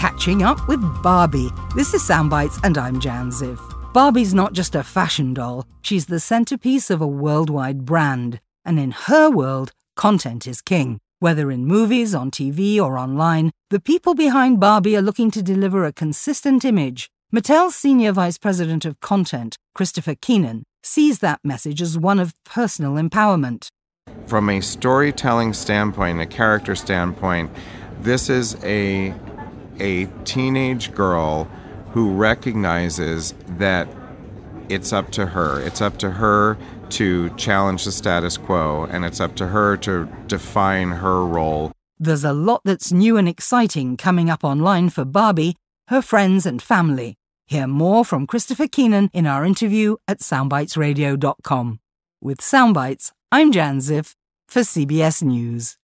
catching up with Barbie. This is Soundbites and I'm Jan Ziv. Barbie's not just a fashion doll, she's the centerpiece of a worldwide brand. And in her world, content is king. Whether in movies, on TV or online, the people behind Barbie are looking to deliver a consistent image. Mattel's Senior Vice President of Content, Christopher Keenan, sees that message as one of personal empowerment. From a storytelling standpoint, a character standpoint, this is a teenage girl who recognizes that it's up to her. It's up to her to challenge the status quo, and it's up to her to define her role. There's a lot that's new and exciting coming up online for Barbie, her friends and family. Hear more from Christopher Keenan in our interview at soundbitesradio.com. With Soundbites, I'm Jan Ziv for CBS News.